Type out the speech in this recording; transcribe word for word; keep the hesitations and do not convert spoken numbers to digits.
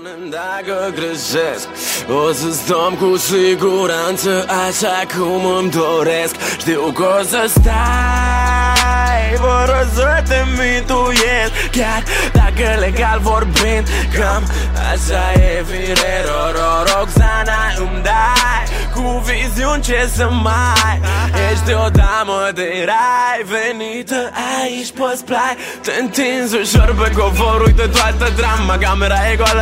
Spune-mi dacă greșesc, o să stăm cu siguranță așa cum îmi doresc. Știu că o să stai fără să te mituiesc, chiar dacă legal vorbind cam așa e firero. Roxana, îmi dai cu viziuni ce să mai. Ești o damă de rai venită aici pe splai. Te întinzi ușor pe covor, uite toată drama, camera e goală.